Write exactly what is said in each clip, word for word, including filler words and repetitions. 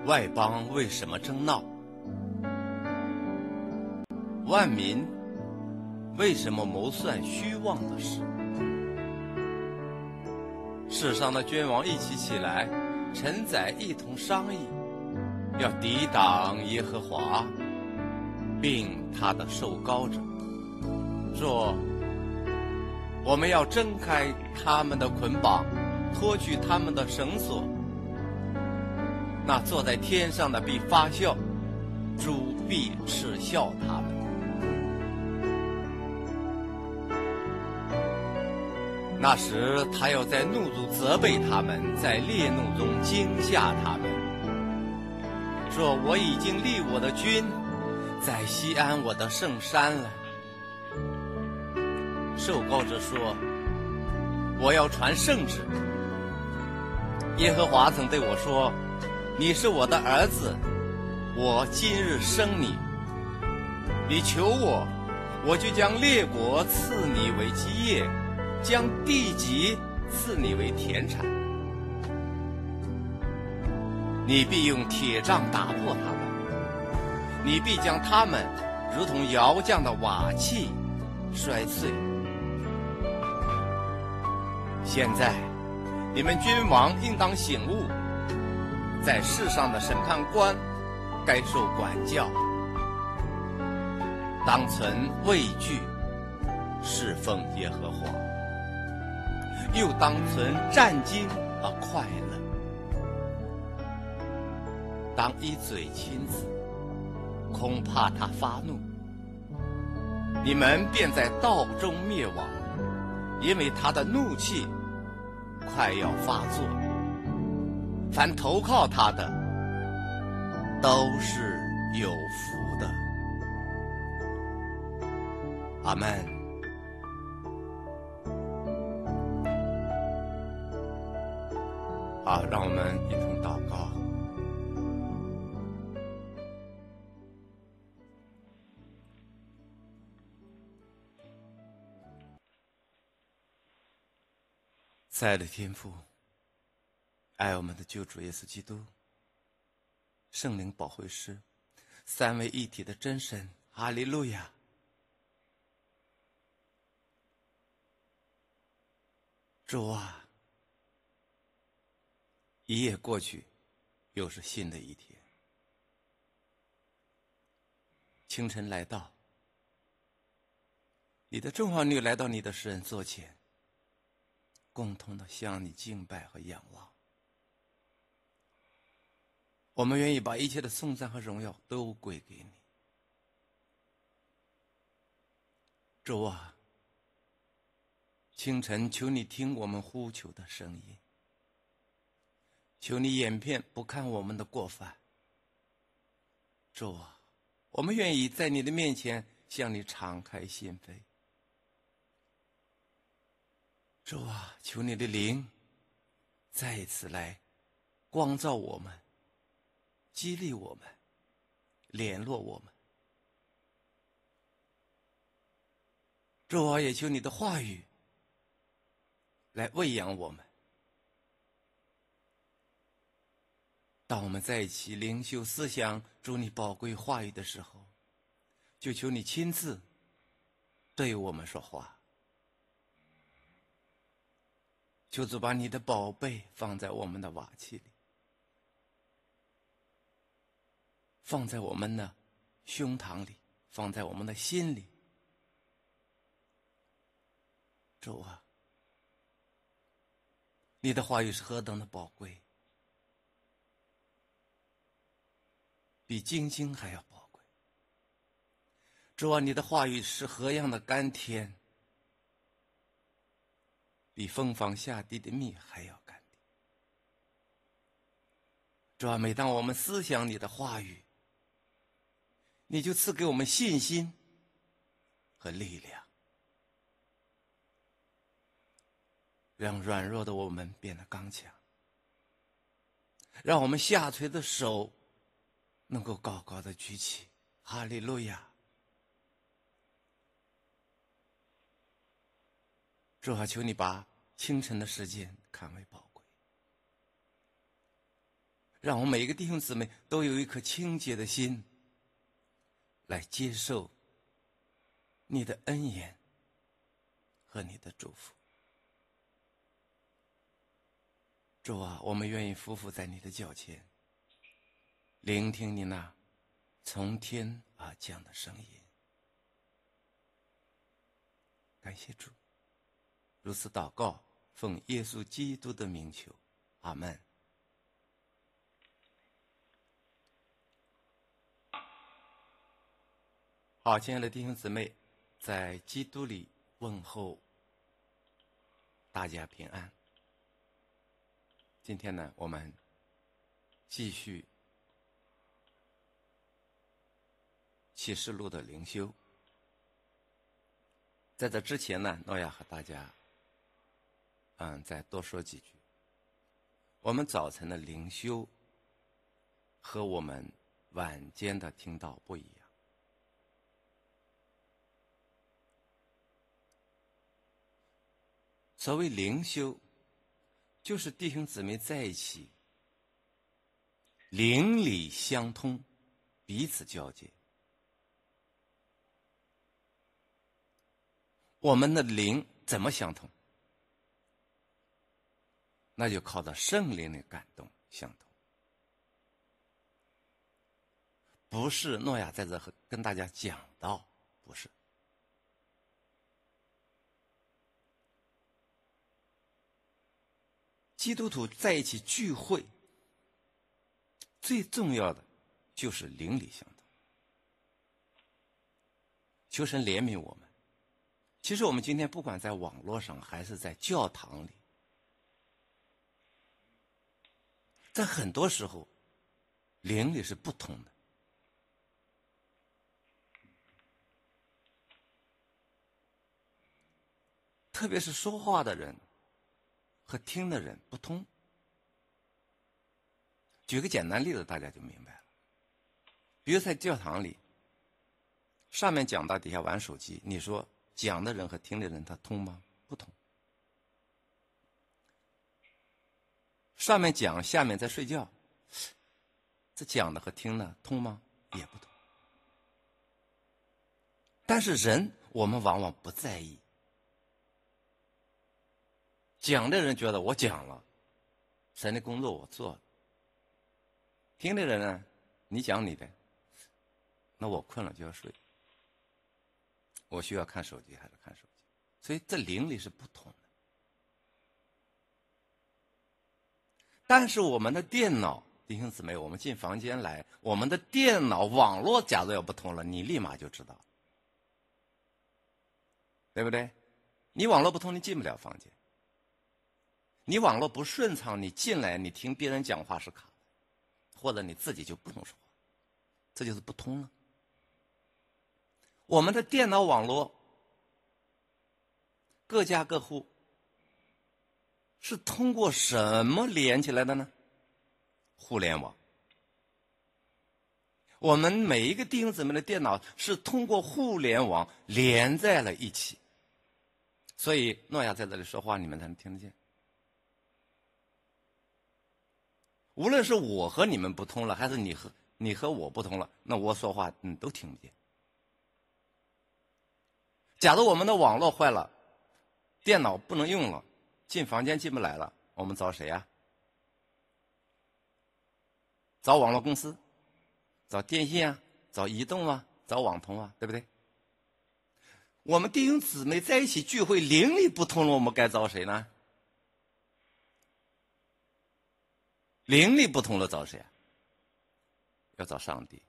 外邦为什么争闹？万民为什么谋算虚妄的事？世上的君王一起起来，臣宰一同商议，要抵挡耶和华，并他的受膏者，说：我们要挣开他们的捆绑，脱去他们的绳索。那坐在天上的必发笑，主必耻笑他们。那时他要在怒中责备他们，在烈怒中惊吓他们，说：我已经立我的君在西安我的圣山了。受膏者说：我要传圣旨。耶和华曾对我说：你是我的儿子，我今日生你。你求我，我就将列国赐你为基业，将地级赐你为田产。你必用铁杖打破他们，你必将他们如同窑匠的瓦器摔碎。现在你们君王应当醒悟，在世上的审判官该受管教，当存畏惧侍奉耶和华，又当存战兢而快乐。当一嘴亲子，恐怕他发怒，你们便在道中灭亡，因为他的怒气快要发作。凡投靠他的，都是有福的。阿们。好，让我们一同祷告。亲爱的天父，爱我们的救主耶稣基督，圣灵保惠师，三位一体的真神，哈利路亚！主啊，一夜过去，又是新的一天。清晨来到，你的众儿女来到你的施恩座前，共同的向你敬拜和仰望。我们愿意把一切的颂赞和荣耀都归给你。主啊，清晨求你听我们呼求的声音，求你掩片不看我们的过犯。主啊，我们愿意在你的面前向你敞开心扉。主啊，求你的灵再一次来光照我们，激励我们，联络我们。主啊，也求你的话语来喂养我们。当我们在一起灵修思想主你宝贵话语的时候，就求你亲自对我们说话。求主把你的宝贝放在我们的瓦器里，放在我们的胸膛里，放在我们的心里。主啊，你的话语是何等的宝贵，比金晶还要宝贵。主啊，你的话语是何样的甘甜，比蜂房下地的蜜还要甘甜。主啊，每当我们思想你的话语，你就赐给我们信心和力量，让软弱的我们变得刚强，让我们下垂的手能够高高的举起。哈利路亚！主啊，求你把清晨的时间看为宝贵， 让我们每一个弟兄姊妹都有一颗清洁的心，来接受你的恩言和你的祝福。主啊，我们愿意匍匐在你的脚前，聆听你那从天而降的声音。感谢主，如此祷告，奉耶稣基督的名求，阿们。好，亲爱的弟兄姊妹，在基督里问候大家平安。今天呢，我们继续启示录的灵修。在这之前呢，诺亚和大家嗯再多说几句。我们早晨的灵修和我们晚间的听道不一样。所谓灵修，就是弟兄姊妹在一起，灵里相通，彼此交接。我们的灵怎么相通？那就靠着圣灵的感动相通。不是诺亚在这跟大家讲道，不是。基督徒在一起聚会，最重要的就是灵里相通。求神怜悯我们。其实我们今天不管在网络上还是在教堂里，在很多时候灵里是不同的。特别是说话的人和听的人不通。举个简单例子，大家就明白了。比如在教堂里，上面讲到底下玩手机，你说讲的人和听的人他通吗？不通。上面讲，下面在睡觉，这讲的和听的通吗？也不通。但是人我们往往不在意，讲的人觉得我讲了，神的工作我做了，听的人呢，你讲你的，那我困了就要睡，我需要看手机还是看手机？所以这灵里是不同的。但是我们的电脑，弟兄姊妹，我们进房间来，我们的电脑网络假如要不通了，你立马就知道，对不对？你网络不通，你进不了房间。你网络不顺畅，你进来你听别人讲话是卡的，或者你自己就不能说话，这就是不通了。我们的电脑网络各家各户是通过什么连起来的呢？互联网。我们每一个弟兄姊妹的电脑是通过互联网连在了一起，所以诺亚在这里说话，你们才能听得见。无论是我和你们不通了，还是你和你和我不通了，那我说话你都听不见。假如我们的网络坏了，电脑不能用了，进房间进不来了，我们找谁啊？找网络公司，找电信啊，找移动啊，找网通啊，对不对？我们弟兄姊妹在一起聚会，灵力不通了，我们该找谁呢？灵力不通了，找谁啊？要找上帝。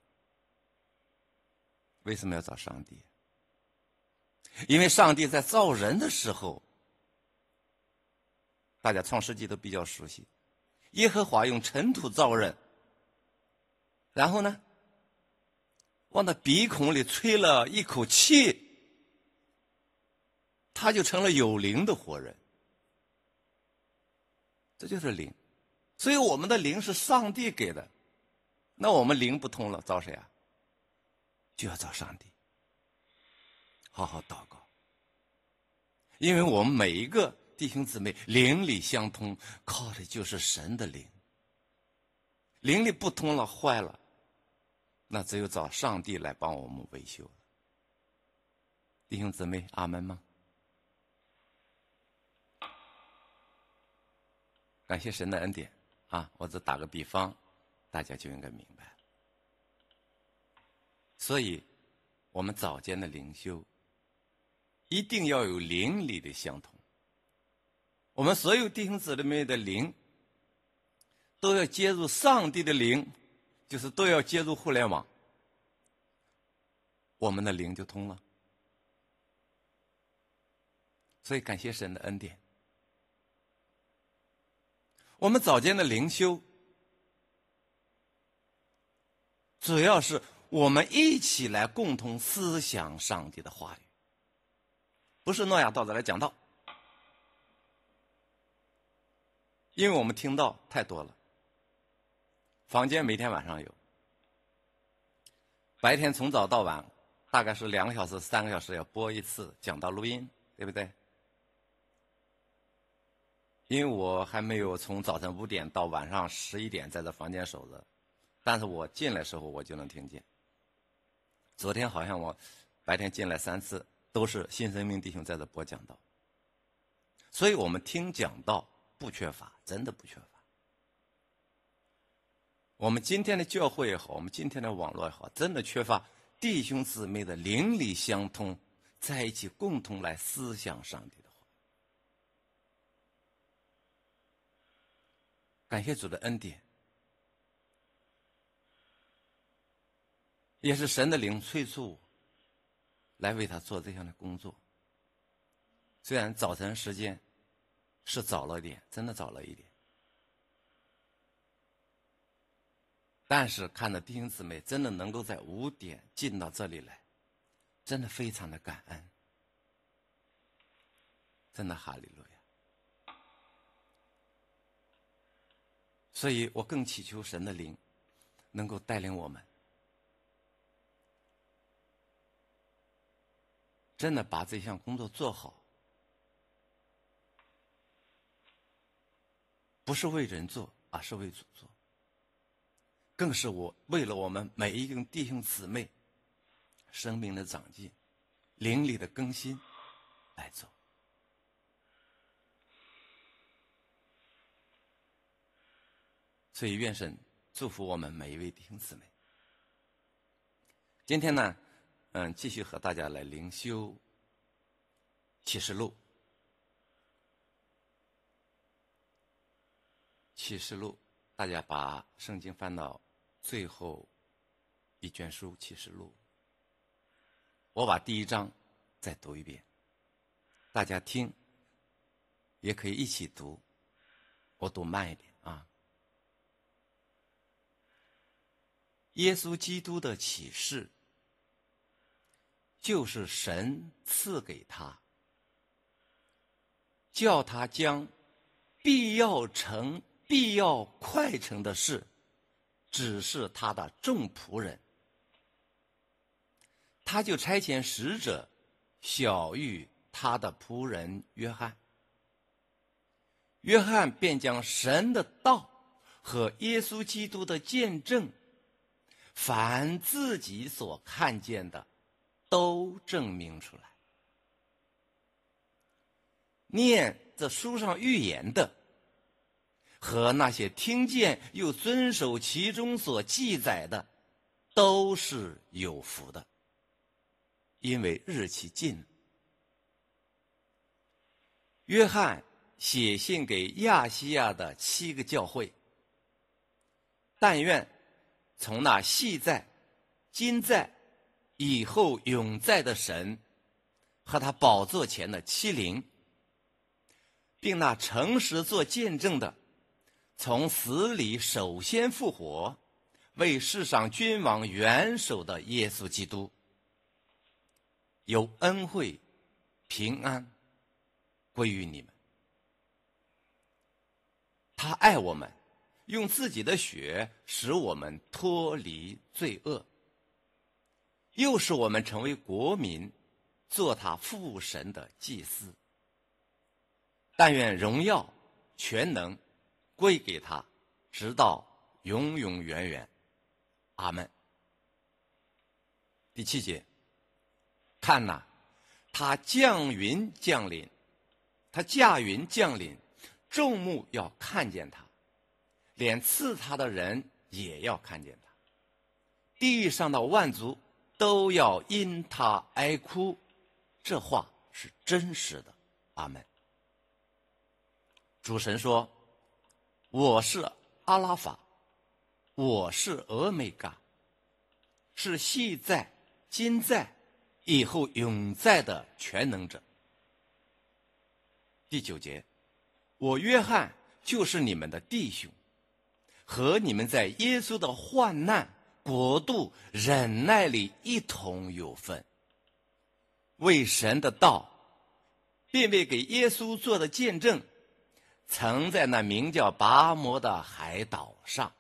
为什么要找上帝？因为上帝在造人的时候，大家创世纪都比较熟悉，耶和华用尘土造人，然后呢，往他鼻孔里吹了一口气，他就成了有灵的活人。这就是灵。所以我们的灵是上帝给的，那我们灵不通了，找谁啊？就要找上帝。好好祷告，因为我们每一个弟兄姊妹灵里相通，靠的就是神的灵。 灵力不通了，坏了，那只有找上帝来帮我们维修。弟兄姊妹，阿门吗？感谢神的恩典啊！我只打个比方，大家就应该明白了。所以，我们早间的灵修一定要有灵里的相通。我们所有弟兄姊妹的灵都要接入上帝的灵，就是都要接入互联网，我们的灵就通了。所以感谢神的恩典。我们早间的灵修主要是我们一起来共同思想上帝的话语，不是诺亚道子来讲道，因为我们听到太多了，坊间每天晚上有，白天从早到晚大概是两个小时三个小时要播一次讲道录音，对不对？因为我还没有从早晨五点到晚上十一点在这房间守着，但是我进来的时候我就能听见。昨天好像我白天进来三次，都是新生命弟兄在这播讲道，所以我们听讲道不缺乏，真的不缺乏。我们今天的教会也好，我们今天的网络也好，真的缺乏弟兄姊妹的灵里相通，在一起共同来思想上帝的话。感谢主的恩典，也是神的灵催促我来为他做这样的工作。虽然早晨时间是早了一点，真的早了一点，但是看到弟兄姊妹真的能够在五点进到这里来，真的非常的感恩，真的哈利路亚。所以我更祈求神的灵能够带领我们，真的把这项工作做好，不是为人做，而是为主做，更是我为了我们每一个弟兄姊妹生命的长进、灵里的更新来做。所以愿神祝福我们每一位弟兄姊妹。今天呢，嗯，继续和大家来灵修启示录。启示录，大家把圣经翻到最后一卷书启示录。我把第一章再读一遍，大家听，也可以一起读，我读慢一点啊。耶稣基督的启示，就是神赐给他，叫他将必要成、必要快成的事，指示他的众仆人。他就差遣使者晓谕他的仆人约翰，约翰便将神的道和耶稣基督的见证，凡自己所看见的，都证明出来。念这书上预言的，和那些听见又遵守其中所记载的，都是有福的，因为日期近了。约翰写信给亚细亚的七个教会，但愿从那昔在、今在、以后永在的神和他宝座前的七灵，并那诚实做见证的，从死里首先复活，为世上君王元首的耶稣基督，有恩惠、平安归于你们。他爱我们，用自己的血使我们脱离罪恶，又使我们成为国民，做他父神的祭司。但愿荣耀、全能归给他，直到永永远远。阿门。第七节，看哪，他降云降临，他驾云降临，众目要看见他，连刺他的人也要看见他，地上的万族都要因他哀哭。这话是真实的。阿门。主神说，我是阿拉法，我是俄美嘎，是昔在今在以后永在的全能者。第九节，我约翰就是你们的弟兄，和你们在耶稣的患难国度忍耐里一同有份，为神的道并为给耶稣做的见证，曾在那名叫拔摩的海岛上。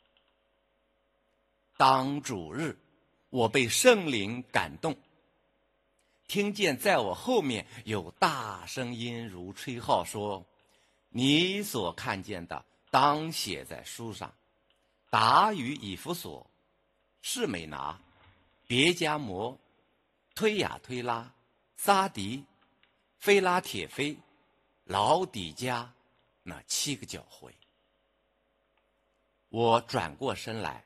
当主日，我被圣灵感动，听见在我后面有大声音如吹号说，你所看见的当写在书上，达于以弗所、士美拿、别迦摩、推雅推拉、撒迪、菲拉铁菲、老底加那七个教会。我转过身来，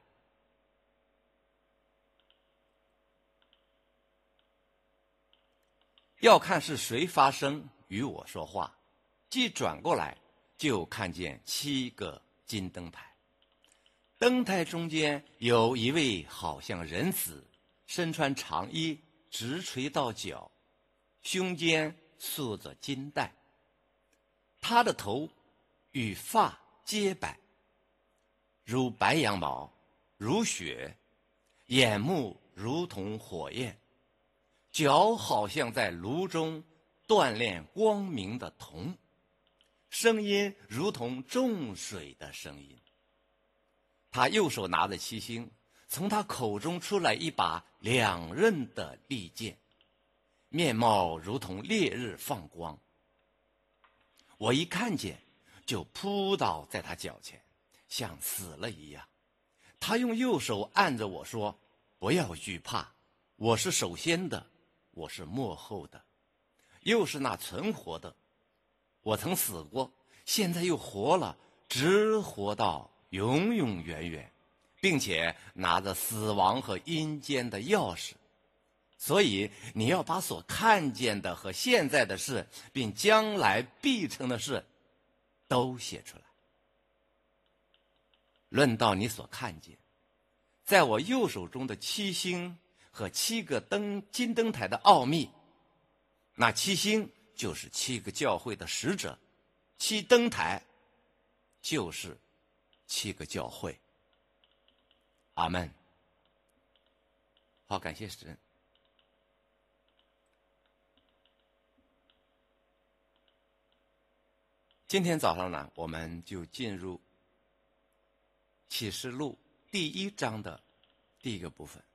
要看是谁发声与我说话，既转过来，就看见七个金灯台，灯台中间有一位好像人子，身穿长衣，直垂到脚，胸间束着金带，他的头与发皆白，如白羊毛，如雪，眼目如同火焰，脚好像在炉中锻炼光明的铜，声音如同重水的声音。他右手拿着七星，从他口中出来一把两刃的利剑，面貌如同烈日放光。我一看见，就扑倒在他脚前，像死了一样。他用右手按着我说，不要惧怕，我是首先的，我是末后的，又是那存活的。我曾死过，现在又活了，直活到永永远远，并且拿着死亡和阴间的钥匙。所以你要把所看见的和现在的事，并将来必成的事都写出来。论到你所看见，在我右手中的七星和七个灯金灯台的奥秘，那七星就是七个教会的使者，七灯台就是七个教会。阿们。好，感谢神。今天早上呢，我们就进入启示录第一章的第一个部分。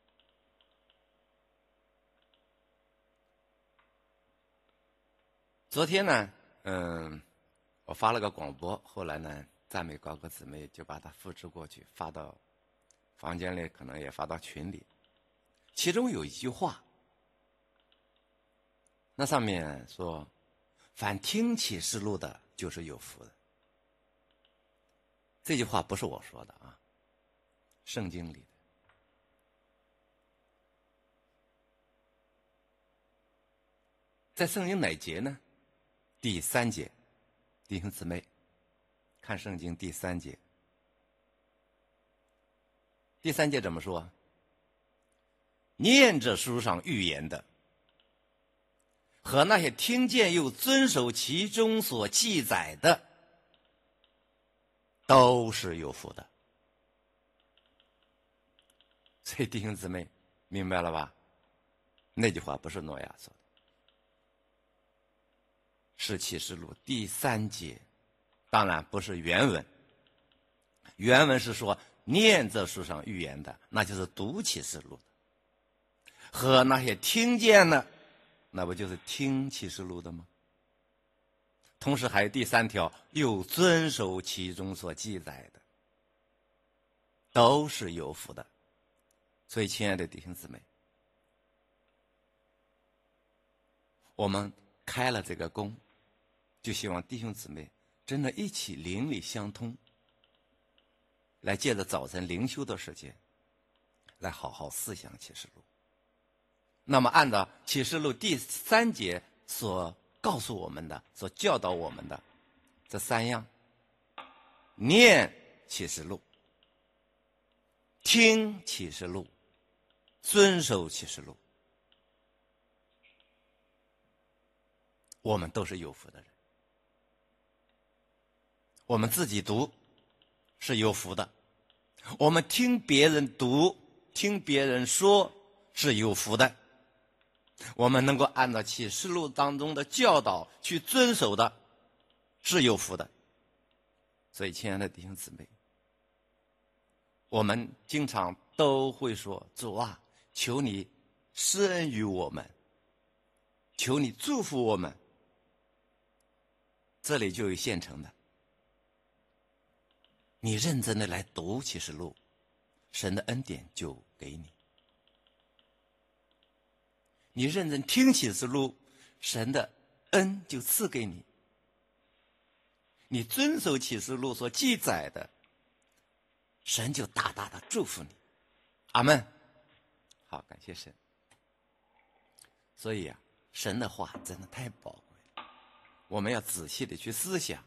昨天呢，嗯，我发了个广播，后来呢，赞美高哥姊妹就把它复制过去，发到房间里，可能也发到群里。其中有一句话，那上面说，凡听启示录的，就是有福的。这句话不是我说的啊，圣经里的。在圣经哪节呢？第三节，弟兄姊妹，看圣经第三节。第三节怎么说？念着书上预言的，和那些听见又遵守其中所记载的，都是有福的。所以弟兄姊妹明白了吧？那句话不是诺亚说的，是启示录第三节，当然不是原文。原文是说念这书上预言的，那就是读启示录的，和那些听见的，那不就是听启示录的吗？同时还有第三条，又遵守其中所记载的。 都是有福的。所以，亲爱的弟兄姊妹，我们开了这个工，就希望弟兄姊妹真的一起邻里相通，来借着早晨灵修的时间，来好好思想启示录。那么按照启示录第三节所告诉我们的，所教导我们的这三样：念启示录，听启示录，遵守启示录，我们都是有福的人。我们自己读是有福的，我们听别人读，听别人说是有福的，我们能够按照启示录当中的教导去遵守的是有福的。所以亲爱的弟兄姊妹，我们经常都会说，主啊，求你施恩于我们，求你祝福我们。这里就有现成的，你认真的来读启示录，神的恩典就给你；你认真听启示录，神的恩就赐给你；你遵守启示录所记载的，神就大大的祝福你。阿们。好，感谢神。所以啊，神的话真的太宝贵了，我们要仔细的去思想，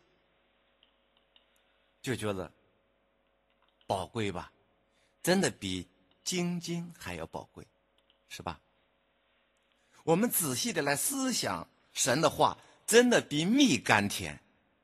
就觉得宝贵吧，真的比金金还要宝贵，是吧？我们仔细的来思想神的话，真的比蜜甘甜。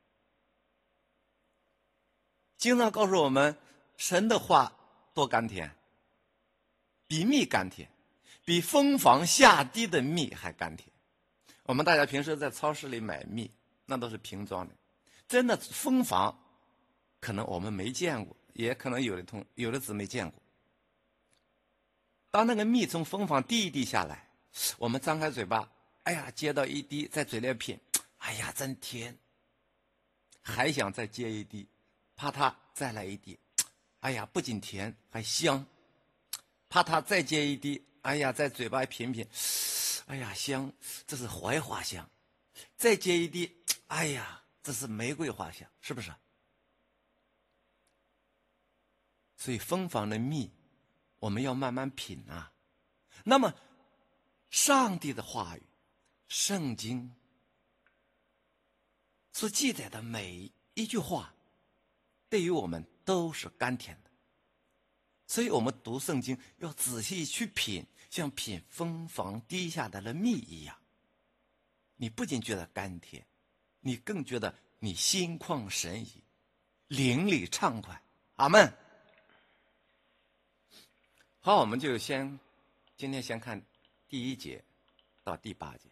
经常告诉我们，神的话多甘甜，比蜜甘甜，比蜂房下滴的蜜还甘甜。我们大家平时在超市里买蜜，那都是瓶装的，真的蜂房可能我们没见过，也可能有的同有的姊妹见过。当那个蜜从蜂房滴一滴下来，我们张开嘴巴，哎呀，接到一滴，在嘴里品，哎呀，真甜，还想再接一滴，怕它再来一滴，哎呀，不仅甜还香，怕它再接一滴，哎呀，在嘴巴品品，哎呀，香，这是槐花香，再接一滴，哎呀，这是玫瑰花香，是不是？所以蜂房的蜜我们要慢慢品啊。那么上帝的话语，圣经所记载的每一句话，对于我们都是甘甜的。所以我们读圣经要仔细去品，像品蜂房滴下来的蜜一样。你不仅觉得甘甜，你更觉得你心旷神怡，灵里畅快。阿们。好，我们就先今天先看第一节到第八节。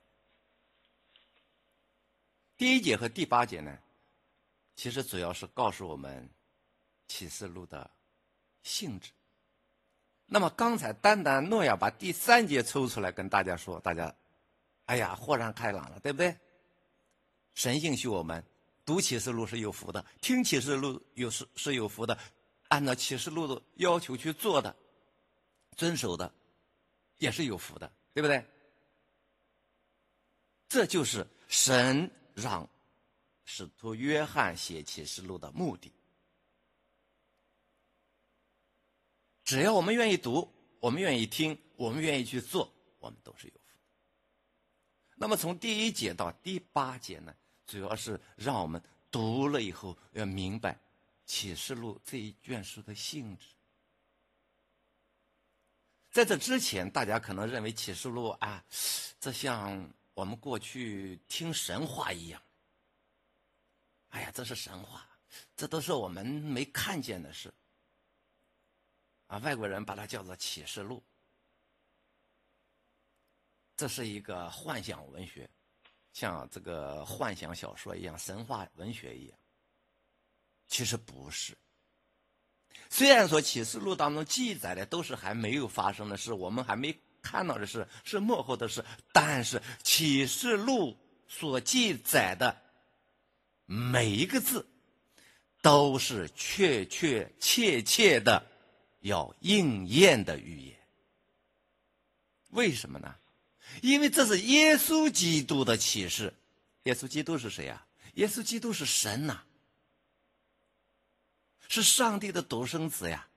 第一节和第八节呢，其实主要是告诉我们启示录的性质。那么刚才单单诺亚把第三节抽出来跟大家说，大家哎呀豁然开朗了，对不对？神应许我们读启示录是有福的，听启示录有是是有福的，按照启示录的要求去做的，遵守的也是有福的，对不对？这就是神让使徒约翰写启示录的目的。只要我们愿意读，我们愿意听，我们愿意去做，我们都是有福。那么从第一节到第八节呢，主要是让我们读了以后要明白启示录这一卷书的性质。在这之前，大家可能认为启示录啊，这像我们过去听神话一样。哎呀，这是神话，这都是我们没看见的事。啊，外国人把它叫做启示录，这是一个幻想文学，像这个幻想小说一样，神话文学一样。其实不是。虽然说启示录当中记载的都是还没有发生的事，我们还没看到的事，是幕后的事，但是启示录所记载的每一个字都是确确切切的要应验的预言。为什么呢？因为这是耶稣基督的启示。耶稣基督是谁呀？耶稣基督是神呐，是上帝的独生子呀。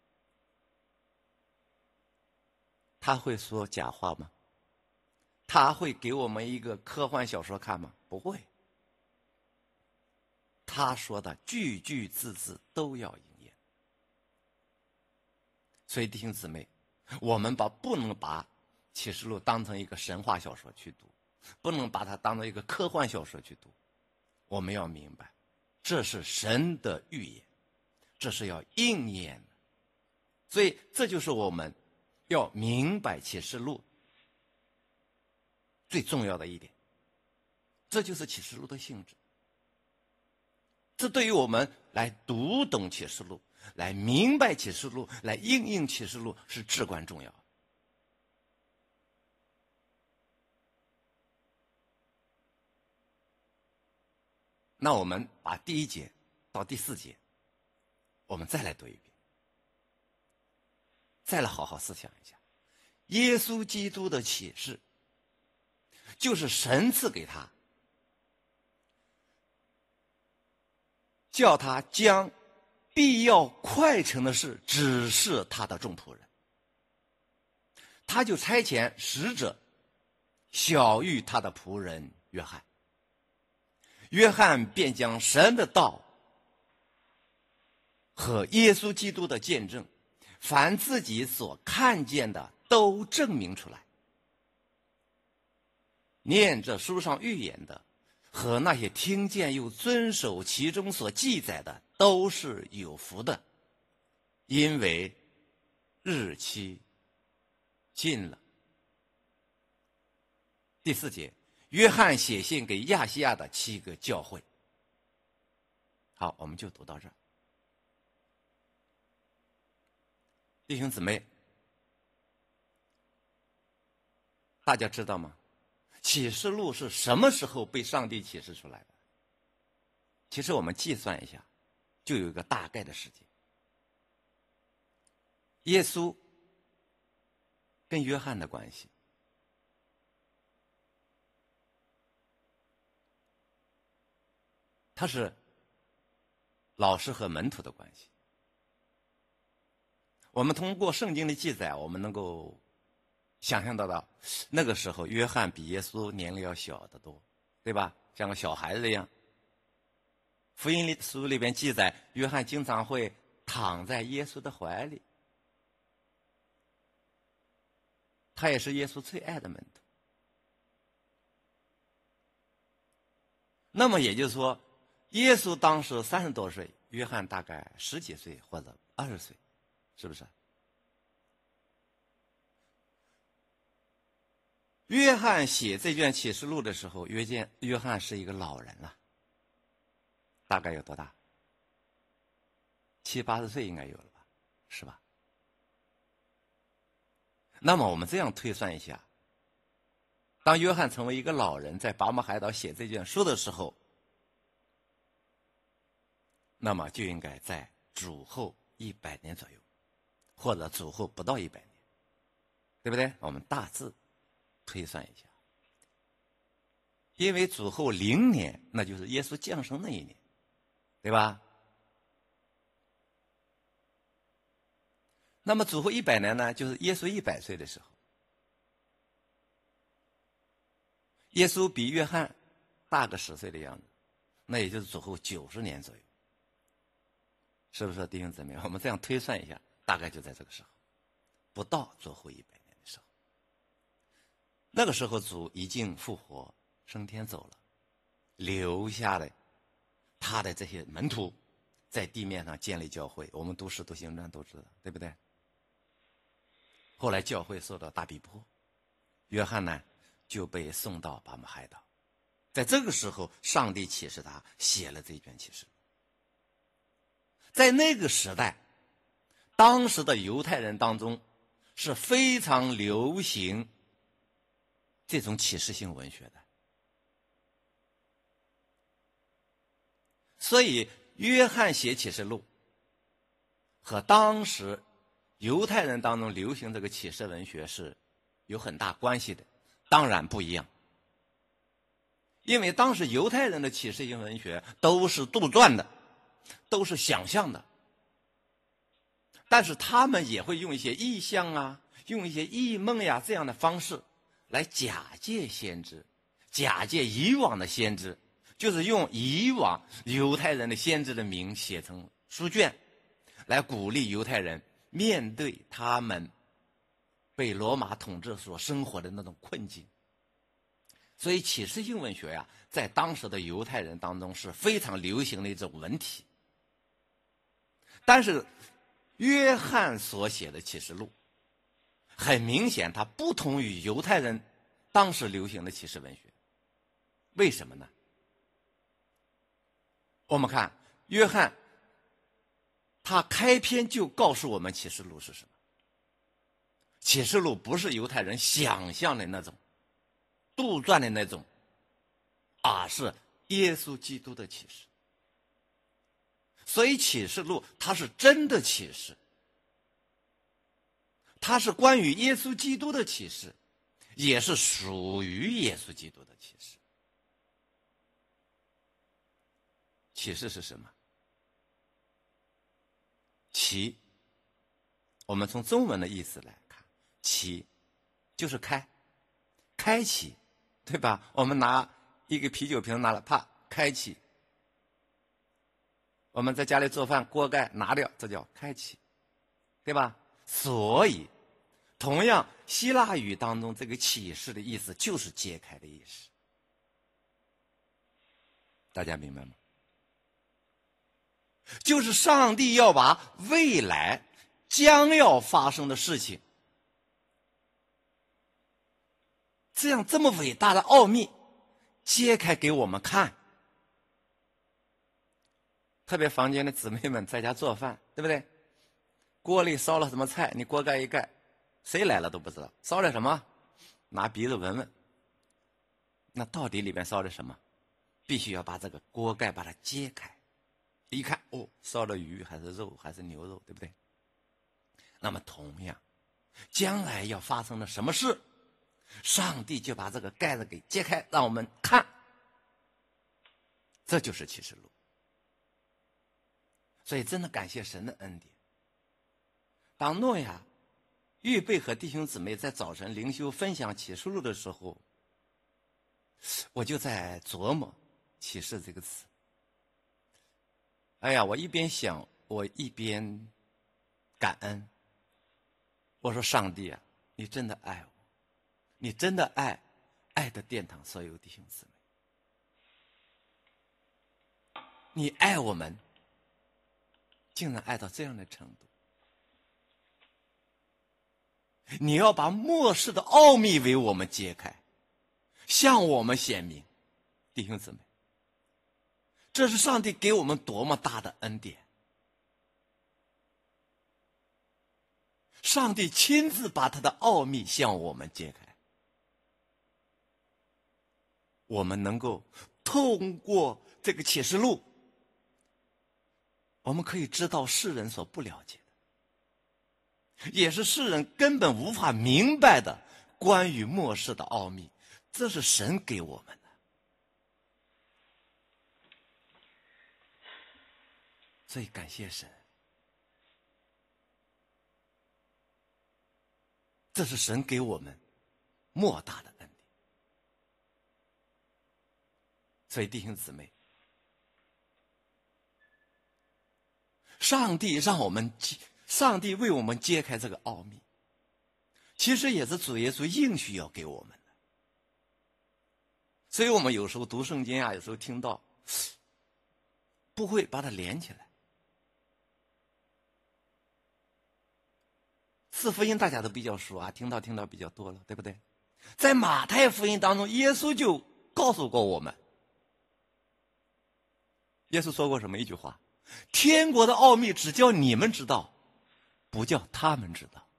他会说假话吗？他会给我们一个科幻小说看吗？不会。他说的句句字字都要应验。所以弟兄姊妹，我们把不能把启示录当成一个神话小说去读，不能把它当成一个科幻小说去读。我们要明白，这是神的预言，这是要应验的。所以这就是我们要明白启示录最重要的一点，这就是启示录的性质。这对于我们来读懂启示录，来明白启示录，来应用启示录是至关重要。那我们把第一节到第四节我们再来读一遍，再来好好思想一下。耶稣基督的启示就是神赐给他，叫他将必要快成的事指示他的众仆人。他就差遣使者晓谕他的仆人约翰，约翰便将神的道和耶稣基督的见证，凡自己所看见的都证明出来。念着书上预言的和那些听见又遵守其中所记载的，都是有福的，因为日期近了。第四节，约翰写信给亚细亚的七个教会。好，我们就读到这儿。弟兄姊妹，大家知道吗？启示录是什么时候被上帝启示出来的？其实我们计算一下，就有一个大概的时间。耶稣跟约翰的关系，他是老师和门徒的关系。我们通过圣经的记载，我们能够想象得到，那个时候约翰比耶稣年龄要小得多，对吧？像个小孩子一样。福音书里边记载，约翰经常会躺在耶稣的怀里，他也是耶稣最爱的门徒。那么也就是说，耶稣当时三十多岁，约翰大概十几岁或者二十岁，是不是？约翰写这卷启示录的时候，约见约翰是一个老人了，大概有多大？七八十岁应该有了吧，是吧？那么我们这样推算一下，当约翰成为一个老人，在拔摩海岛写这卷书的时候，那么就应该在主后一百年左右，或者主后不到一百年，对不对？我们大致推算一下，因为主后零年，那就是耶稣降生那一年，对吧？那么主后一百年呢，就是耶稣一百岁的时候。耶稣比约翰大个十岁的样子，那也就是主后九十年左右，是不是弟兄姊妹？我们这样推算一下，大概就在这个时候，不到主后一百年的时候。那个时候主已经复活升天走了，留下了他的这些门徒在地面上建立教会。我们读使徒行传都知道，对不对？后来教会受到大逼迫，约翰呢就被送到拔摩海岛。在这个时候，上帝启示他写了这一卷启示录。在那个时代，当时的犹太人当中是非常流行这种启示性文学的，所以约翰写启示录和当时犹太人当中流行这个启示文学是有很大关系的？当然不一样，因为当时犹太人的启示性文学都是杜撰的，都是想象的，但是他们也会用一些意象啊，用一些异梦呀这样的方式来假借先知，假借以往的先知，就是用以往犹太人的先知的名写成书卷，来鼓励犹太人面对他们被罗马统治所生活的那种困境。所以启示性文学呀、啊，在当时的犹太人当中是非常流行的一种文体。但是约翰所写的启示录很明显它不同于犹太人当时流行的启示文学。为什么呢？我们看约翰他开篇就告诉我们启示录是什么。启示录不是犹太人想象的那种杜撰的那种，而是耶稣基督的启示。所以启示录它是真的启示，它是关于耶稣基督的启示，也是属于耶稣基督的启示。启示是什么？启，我们从中文的意思来看，启就是开，开启，对吧？我们拿一个啤酒瓶拿了，啪，开启。我们在家里做饭，锅盖拿掉，这叫开启，对吧？所以同样希腊语当中这个启示的意思就是揭开的意思。大家明白吗？就是上帝要把未来将要发生的事情，这样这么伟大的奥秘揭开给我们看。特别房间的姊妹们在家做饭，对不对？锅里烧了什么菜，你锅盖一盖，谁来了都不知道烧了什么，拿鼻子闻闻，那到底里面烧了什么？必须要把这个锅盖把它揭开，一看，哦，烧了鱼还是肉还是牛肉，对不对？那么同样，将来要发生了什么事，上帝就把这个盖子给揭开，让我们看。这就是启示录。所以真的感谢神的恩典。当诺亚预备和弟兄姊妹在早晨灵修分享启示录的时候，我就在琢磨启示这个词。哎呀，我一边想，我一边感恩。我说上帝啊，你真的爱我，你真的爱爱的殿堂所有弟兄姊妹，你爱我们竟然爱到这样的程度，你要把末世的奥秘为我们揭开，向我们显明。弟兄姊妹，这是上帝给我们多么大的恩典。上帝亲自把他的奥秘向我们揭开，我们能够通过这个启示录，我们可以知道世人所不了解的，也是世人根本无法明白的关于末世的奥秘，这是神给我们的。所以感谢神，这是神给我们莫大的恩典。所以弟兄姊妹，上帝让我们，上帝为我们揭开这个奥秘，其实也是主耶稣应许要给我们的。所以我们有时候读圣经啊，有时候听到不会把它连起来。四福音大家都比较熟啊，听到听到比较多了，对不对？在马太福音当中，耶稣就告诉过我们，耶稣说过什么一句话？天国的奥秘只叫你们知道，不叫他们知道。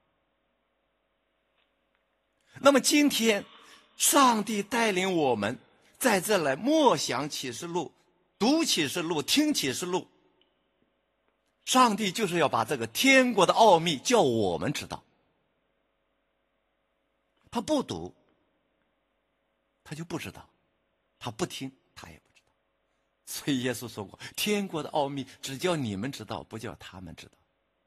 那么今天上帝带领我们在这来默想启示录，读启示录，听启示录， 上帝就是要把这个天国的奥秘叫我们知道。他不读，他就不知道；他不听，他也不知道。所以耶稣说过，天国的奥秘只叫你们知道，不叫他们知道。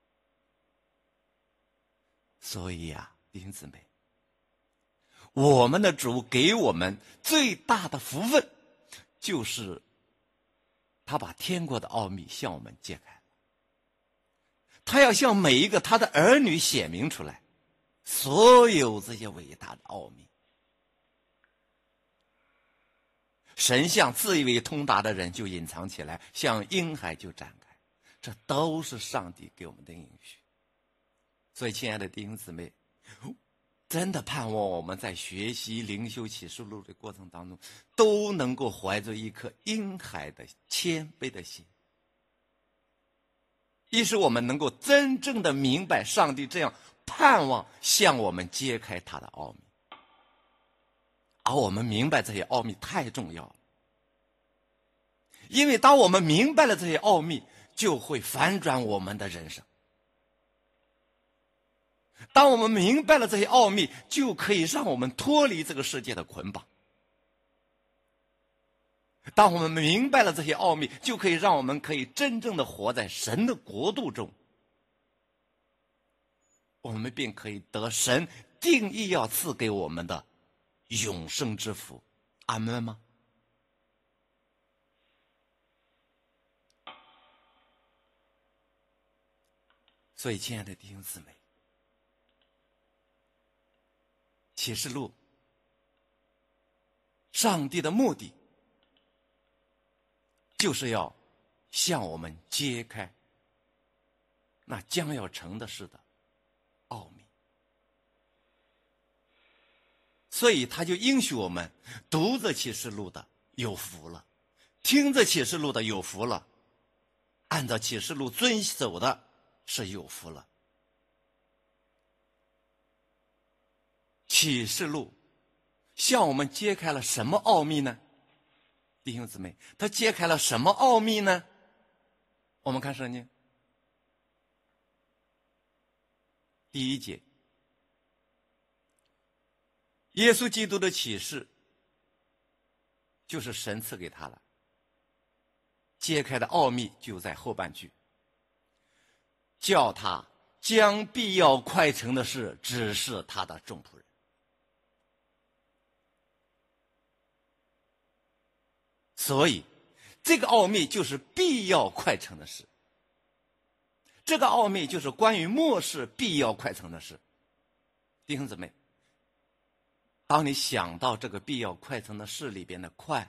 所以呀、啊，弟兄姊妹，我们的主给我们最大的福分，就是他把天国的奥秘向我们揭开了。他要向每一个他的儿女显明出来所有这些伟大的奥秘。神向自以为通达的人就隐藏起来，向婴孩就展开，这都是上帝给我们的应许。所以亲爱的弟兄姊妹，真的盼望我们在学习灵修启示录的过程当中，都能够怀着一颗婴孩的谦卑的心，一是我们能够真正的明白上帝这样盼望向我们揭开他的奥秘。而我们明白这些奥秘太重要了，因为当我们明白了这些奥秘，就会反转我们的人生。当我们明白了这些奥秘，就可以让我们脱离这个世界的捆绑。当我们明白了这些奥秘，就可以让我们可以真正的活在神的国度中，我们便可以得神定义要赐给我们的永生之福。阿们吗？所以亲爱的弟兄姊妹，启示录上帝的目的就是要向我们揭开那将要成的事的奥秘。所以他就应许我们，读着启示录的有福了，听着启示录的有福了，按照启示录遵守的是有福了。启示录向我们揭开了什么奥秘呢？弟兄姊妹，他揭开了什么奥秘呢？我们看圣经第一节，耶稣基督的启示就是神赐给他了，揭开的奥秘就在后半句，叫他将必要快成的事指示他的众仆人。所以这个奥秘就是必要快成的事，这个奥秘就是关于末世必要快成的事。弟兄姊妹，当你想到这个必要快成的事里边的快，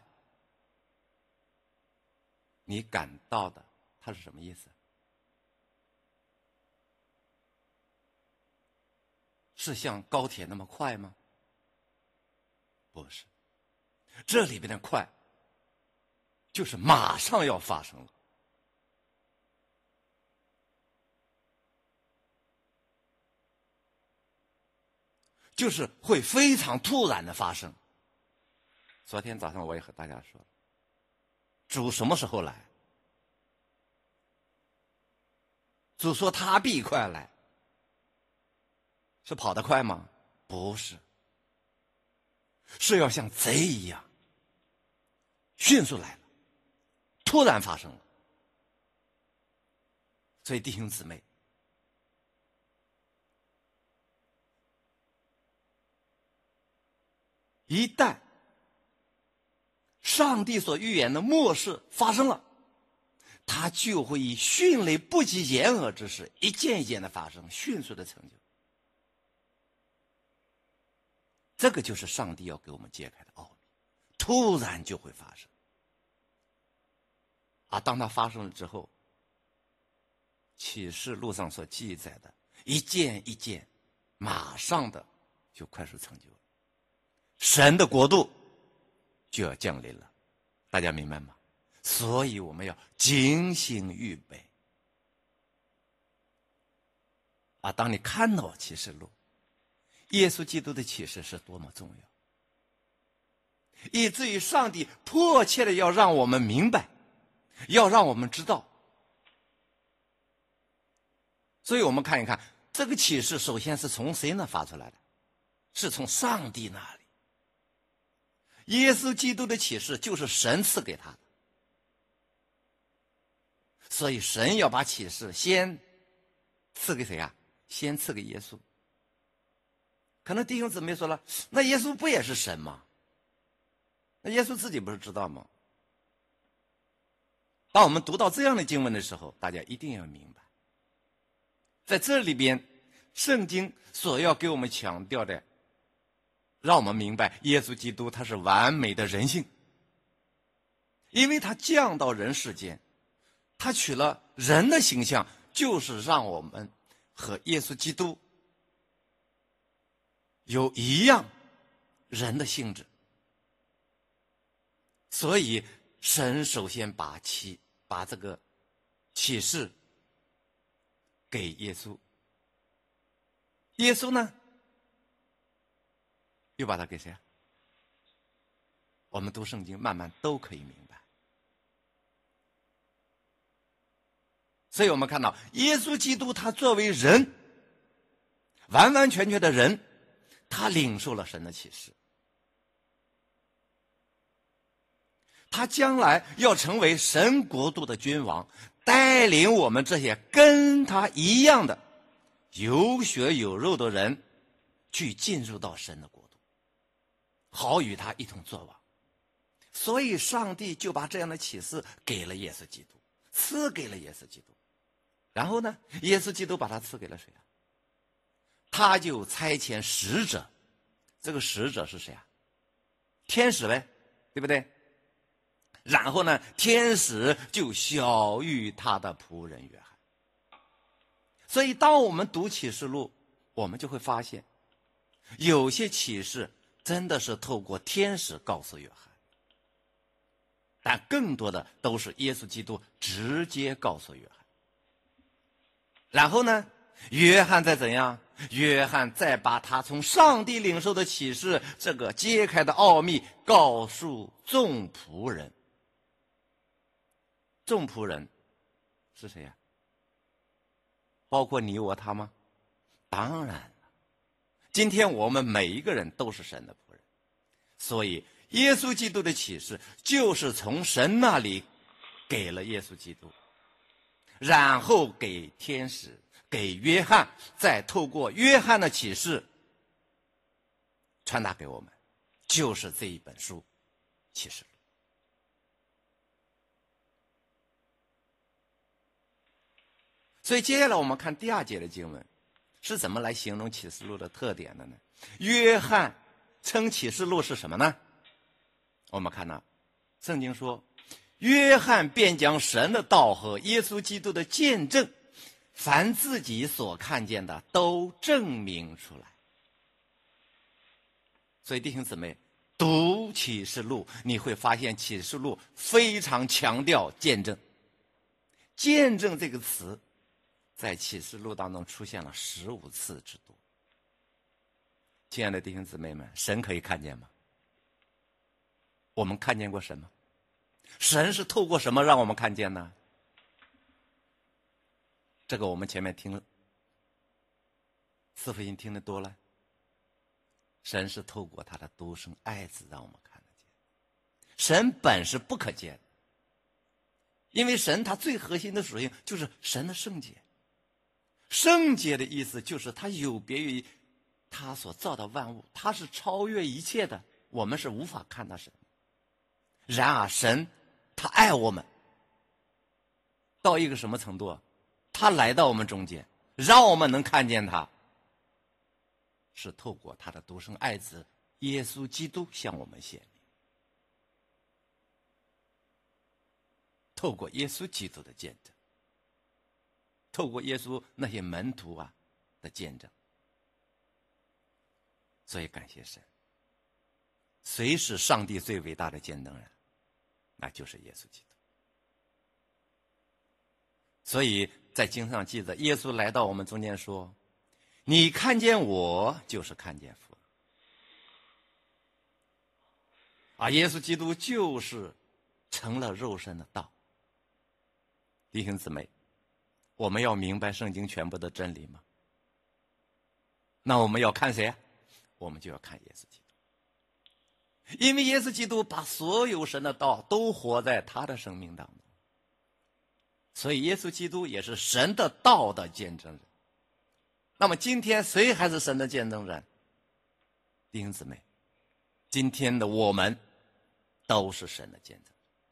你感到的它是什么意思？是像高铁那么快吗？不是，这里边的快就是马上要发生了，就是会非常突然的发生。昨天早上我也和大家说，主什么时候来？主说他必快来，是跑得快吗？不是，是要像贼一样迅速来了，突然发生了。所以弟兄姊妹，一旦上帝所预言的末世发生了，他就会以迅雷不及掩耳之势一件一件的发生，迅速的成就。这个就是上帝要给我们揭开的奥秘，突然就会发生。啊，当它发生了之后，启示录上所记载的一件一件马上的就快速成就了，神的国度就要降临了，大家明白吗？所以我们要警醒预备。啊，当你看到启示录，耶稣基督的启示是多么重要，以至于上帝迫切的要让我们明白，要让我们知道， 所以我们看一看，这个启示首先是从谁那发出来的？是从上帝那里。耶稣基督的启示就是神赐给他的，所以神要把启示先赐给谁啊？先赐给耶稣。可能弟兄姊妹说了，那耶稣不也是神吗？那耶稣自己不是知道吗？当我们读到这样的经文的时候，大家一定要明白，在这里边圣经所要给我们强调的，让我们明白耶稣基督他是完美的人性，因为他降到人世间，他取了人的形象，就是让我们和耶稣基督有一样人的性质。所以神首先把启把这个启示给耶稣，耶稣呢又把它给谁啊？我们读圣经慢慢都可以明白。所以我们看到耶稣基督他作为人，完完全全的人，他领受了神的启示，他将来要成为神国度的君王，带领我们这些跟他一样的有血有肉的人去进入到神的国度，好与他一同作王。所以上帝就把这样的启示给了耶稣基督，赐给了耶稣基督。然后呢，耶稣基督把他赐给了谁啊？他就差遣使者，这个使者是谁啊？天使呗，对不对？然后呢，天使就晓谕他的仆人约翰。所以当我们读启示录，我们就会发现有些启示真的是透过天使告诉约翰，但更多的都是耶稣基督直接告诉约翰。然后呢，约翰再怎样？约翰再把他从上帝领受的启示，这个揭开的奥秘告诉众仆人。众仆人是谁呀？包括你我他吗？当然了，今天我们每一个人都是神的仆人，所以耶稣基督的启示就是从神那里给了耶稣基督，然后给天使，给约翰，再透过约翰的启示传达给我们，就是这一本书启示录。所以接下来我们看第二节的经文是怎么来形容启示录的特点的呢？约翰称启示录是什么呢？我们看到圣经说，约翰便将神的道和耶稣基督的见证，凡自己所看见的都证明出来。所以弟兄姊妹，读启示录你会发现启示录非常强调见证。见证这个词在启示录当中出现了十五次之多。亲爱的弟兄姊妹们，神可以看见吗？我们看见过神吗？神是透过什么让我们看见呢？这个我们前面听了四福音听得多了，神是透过他的独生爱子让我们看得见。神本是不可见，因为神他最核心的属性就是神的圣洁。圣洁的意思就是他有别于他所造的万物，他是超越一切的，我们是无法看到神。然而神他爱我们到一个什么程度？他来到我们中间，让我们能看见他，是透过他的独生爱子耶稣基督向我们显明，透过耶稣基督的见证，透过耶稣那些门徒啊的见证。所以感谢神，谁是上帝最伟大的见证人？那就是耶稣基督。所以在经上记载，耶稣来到我们中间说，你看见我就是看见父。啊，耶稣基督就是成了肉身的道。弟兄姊妹， 我们要明白圣经全部的真理吗？那我们要看谁啊？我们就要看耶稣基督。因为耶稣基督把所有神的道都活在他的生命当中，所以耶稣基督也是神的道的见证人。那么今天谁还是神的见证人？弟兄姊妹，今天的我们都是神的见证人。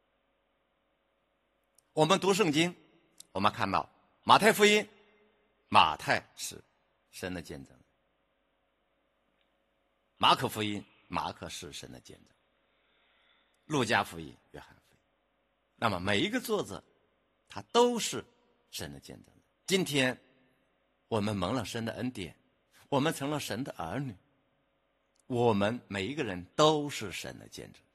我们读圣经，我们看到马太福音，马太是神的见证人；马可福音，马可是神的见证；路加福音，约翰福音。那么每一个作者，他都是神的见证人。今天我们蒙了神的恩典，我们成了神的儿女，我们每一个人都是神的见证人。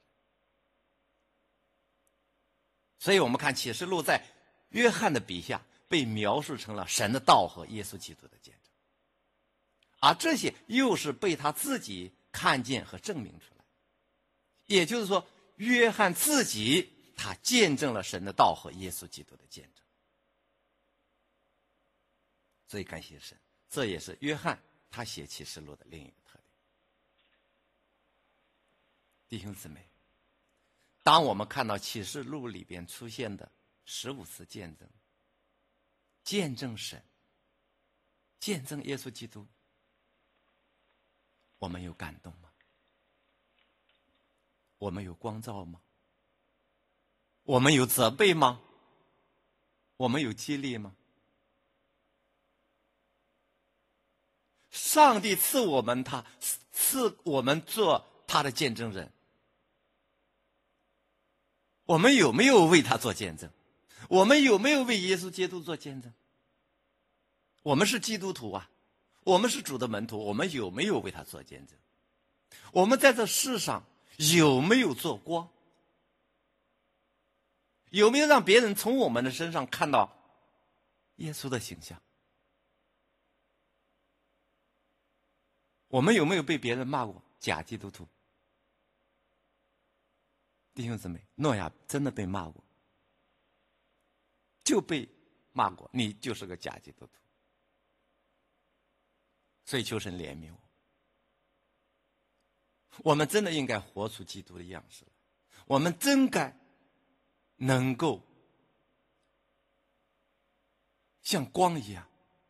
所以我们看启示录在约翰的笔下被描述成了神的道和耶稣基督的见证，而这些又是被他自己看见和证明出来。也就是说，约翰自己他见证了神的道和耶稣基督的见证。所以感谢神，这也是约翰他写启示录的另一个特点。弟兄姊妹，当我们看到启示录里边出现的十五次见证，见证神，见证耶稣基督，我们有感动吗？我们有光照吗？我们有责备吗？我们有激励吗？上帝赐我们他赐我们做他的见证人，我们有没有为他做见证？我们有没有为耶稣基督做见证？我们是基督徒啊，我们是主的门徒，我们有没有为他做见证？我们在这世上有没有做光？有没有让别人从我们的身上看到耶稣的形象？我们有没有被别人骂过假基督徒？弟兄姊妹，诺亚真的被骂过，就被骂过，你就是个假基督徒。所以求神怜悯我，我们真的应该活出基督的样式，我们真该能够像光一样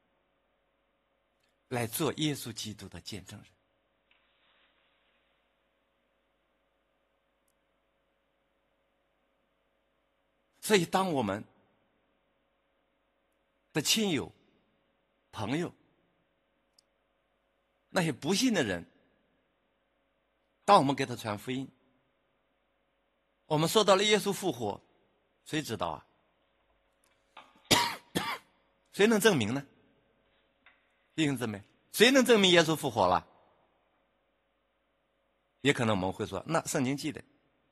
来做耶稣基督的见证人。所以当我们的亲友、朋友，那些不信的人，当我们给他传福音，我们说到了耶稣复活，谁知道啊？谁能证明呢？弟兄姊妹，谁能证明耶稣复活了？也可能我们会说，那圣经记载。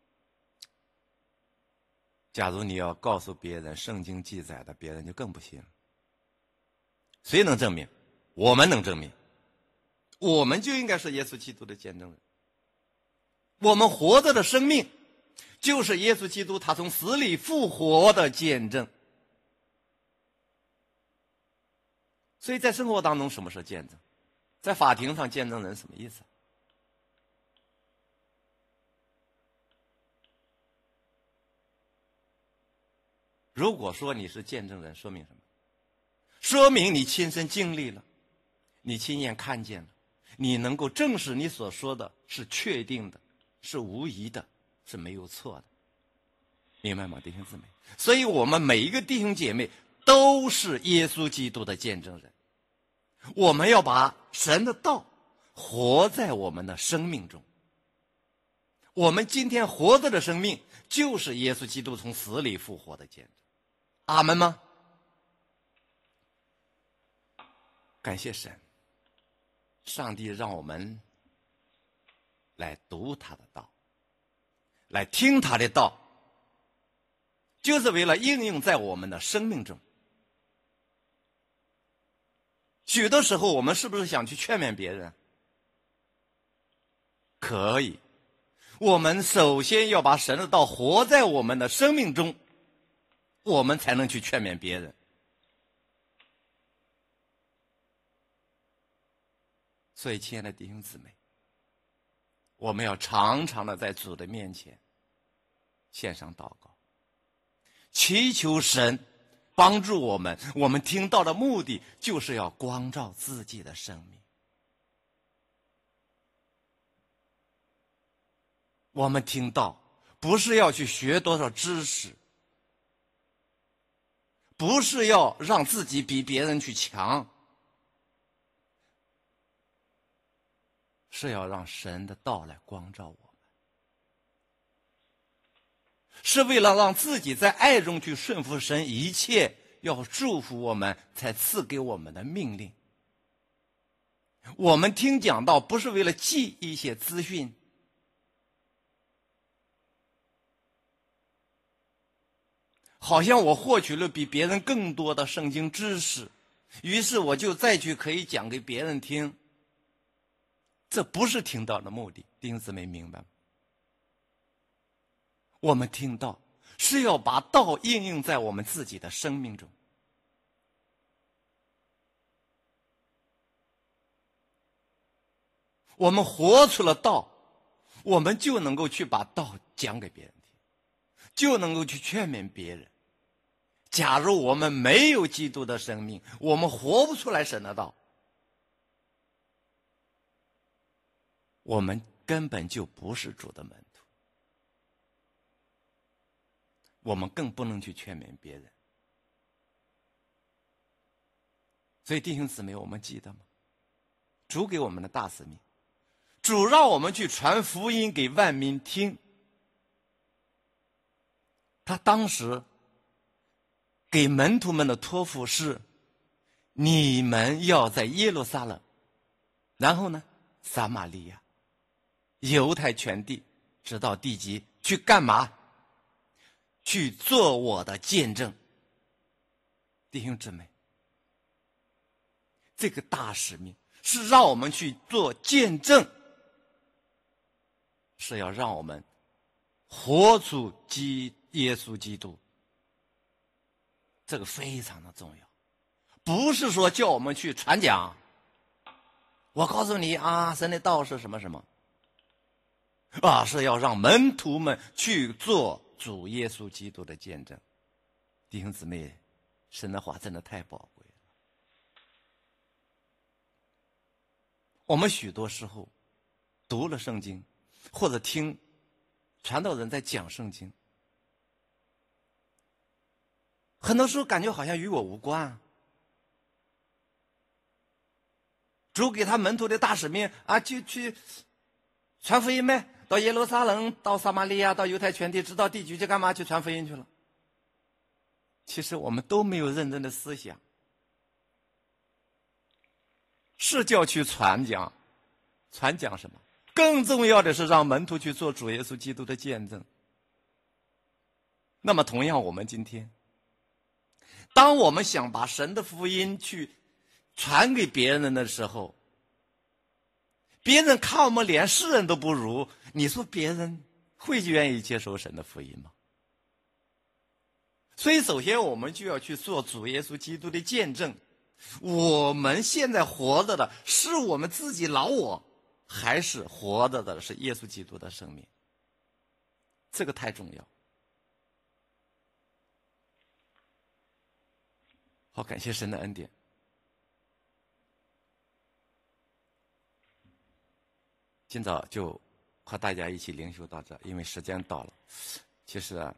假如你要告诉别人圣经记载的，别人就更不信了。谁能证明？我们能证明。我们就应该是耶稣基督的见证人。我们活着的生命就是耶稣基督他从死里复活的见证。所以在生活当中，什么是见证？在法庭上见证人什么意思？如果说你是见证人，说明什么？说明你亲身经历了，你亲眼看见了，你能够证实你所说的是确定的，是无疑的，是没有错的。明白吗，弟兄姊妹？所以我们每一个弟兄姐妹都是耶稣基督的见证人。我们要把神的道活在我们的生命中。我们今天活着的生命就是耶稣基督从死里复活的见证。阿们吗？感谢神，上帝让我们来读他的道，来听他的道，就是为了应用在我们的生命中。许多时候我们是不是想去劝勉别人？可以，我们首先要把神的道活在我们的生命中，我们才能去劝勉别人。 所以，亲爱的弟兄姊妹，我们要常常的在主的面前献上祷告，祈求神帮助我们。我们听到的目的就是要光照自己的生命。我们听到不是要去学多少知识，不是要让自己比别人去强，是要让神的道来光照我们，是为了让自己在爱中去顺服神一切要祝福我们才赐给我们的命令。我们听讲道不是为了记一些资讯，好像我获取了比别人更多的圣经知识，于是我就再去可以讲给别人听。这不是听道的目的，弟兄姊妹明白吗？我们听道是要把道应用在我们自己的生命中。我们活出了道，我们就能够去把道讲给别人听，就能够去劝勉别人。假如我们没有基督的生命，我们活不出来神的道，我们根本就不是主的门徒，我们更不能去劝勉别人。所以弟兄姊妹，我们记得吗？主给我们的大使命，主让我们去传福音给万民听。他当时给门徒们的托付是：你们要在耶路撒冷，然后呢，撒玛利亚、犹太全地，直到地极，去干嘛？去做我的见证。弟兄姊妹，这个大使命是让我们去做见证，是要让我们活出基耶稣基督。这个非常的重要，不是说叫我们去传讲，我告诉你啊，神的道是什么什么，啊，是要让门徒们去做主耶稣基督的见证。弟兄姊妹，神的话真的太宝贵了。我们许多时候读了圣经，或者听传道人在讲圣经，很多时候感觉好像与我无关啊。主给他门徒的大使命啊，就去传福音呗，到耶路撒冷，到撒玛利亚，到犹太全地，直到地极，去干嘛？去传福音去了。其实我们都没有认真的思想，是叫去传讲，传讲什么？更重要的是让门徒去做主耶稣基督的见证。那么同样，我们今天当我们想把神的福音去传给别人的时候，别人看我们连世人都不如，你说别人会愿意接受神的福音吗？所以首先我们就要去做主耶稣基督的见证。我们现在活着的是我们自己老我，还是活着的是耶稣基督的生命？这个太重要。好，感谢神的恩典。今早就和大家一起灵修到这，因为时间到了。其实啊，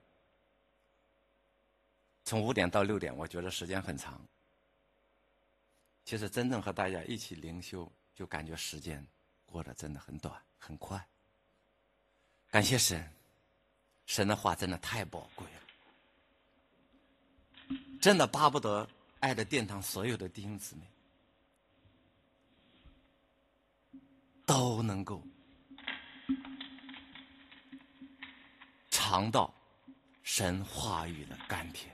从五点到六点，我觉得时间很长。其实真正和大家一起灵修，就感觉时间过得真的很短很快。感谢神，神的话真的太宝贵了，真的巴不得爱的殿堂所有的弟兄姊妹都能够尝到神话语的甘甜，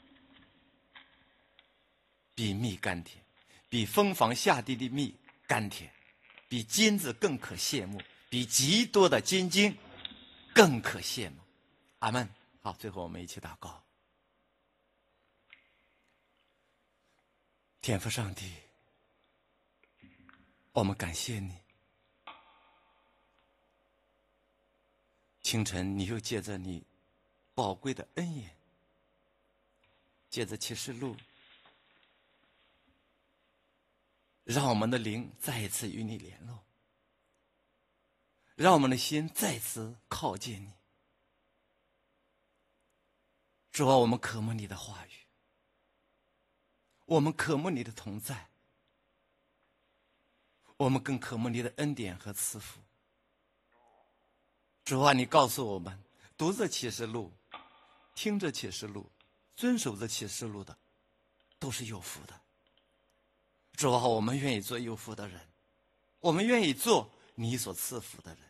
比蜜甘甜，比蜂房下地的蜜甘甜，比金子更可羡慕，比极多的金晶更可羡慕。阿们。好，最后我们一起祷告。天父上帝， 我们感谢你。清晨，你又借着你宝贵的恩言，借着启示录，让我们的灵再一次与你联络，让我们的心再次靠近你。主啊，我们渴慕你的话语，我们渴慕你的同在，我们更渴慕你的恩典和赐福。主啊，你告诉我们，读着启示录，听着启示录，遵守着启示录的，都是有福的。主啊，我们愿意做有福的人，我们愿意做你所赐福的人。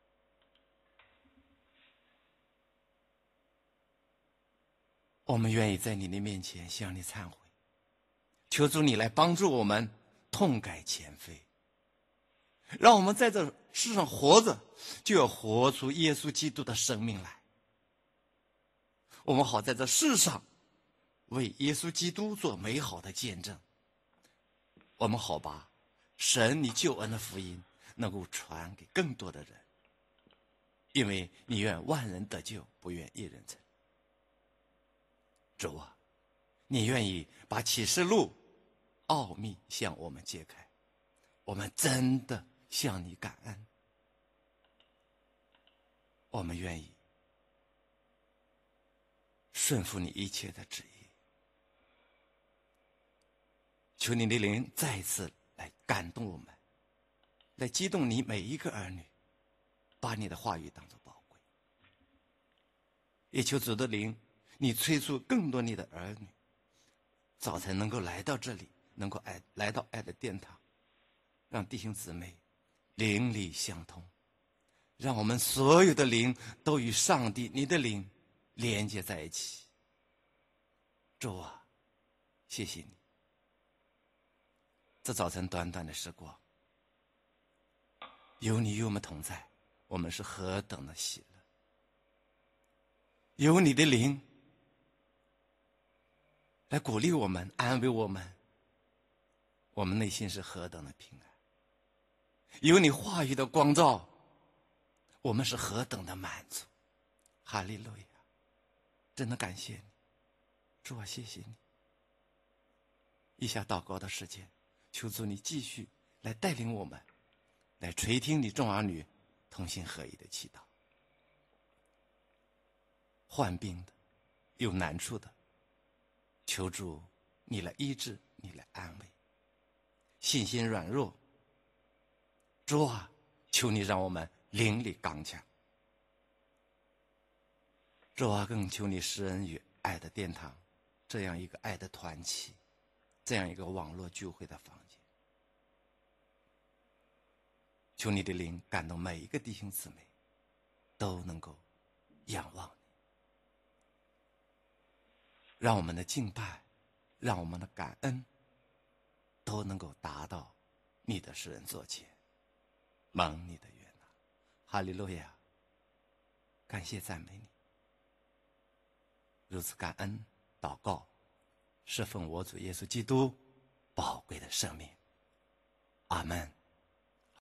我们愿意在你的面前向你忏悔，求主你来帮助我们痛改前非，让我们在这世上活着，就要活出耶稣基督的生命来。我们好在这世上为耶稣基督做美好的见证，我们好把神你救恩的福音能够传给更多的人，因为你愿万人得救，不愿一人沉。主啊，你愿意把启示录奥秘向我们揭开，我们真的向你感恩。我们愿意顺服你一切的旨意。求你的灵再次来感动我们，来激动你每一个儿女，把你的话语当作宝贵。也求主的灵，你催促更多你的儿女，早晨能够来到这里，能够爱来到爱的殿堂，让弟兄姊妹灵里相通，让我们所有的灵都与上帝你的灵连接在一起。主啊，谢谢你，这早晨短短的时光，有你与我们同在，我们是何等的喜乐。有你的灵来鼓励我们，安慰我们，我们内心是何等的平安。有你话语的光照，我们是何等的满足。哈利路亚，真的感谢你，主啊，谢谢你。以下祷告的时间，求主你继续来带领我们，来垂听你众儿女同心合一的祈祷。患病的，有难处的，求主你来医治，你来安慰。信心软弱，主啊，求你让我们灵里刚强。主啊，更求你施恩于爱的殿堂这样一个爱的团契，这样一个网络聚会的房间。求你的灵感动每一个弟兄姊妹，都能够仰望你，让我们的敬拜，让我们的感恩都能够达到你的世人座前，蒙你的悦纳。哈利路亚，感谢赞美你。如此感恩祷告，是奉我主耶稣基督宝贵的生命。阿们。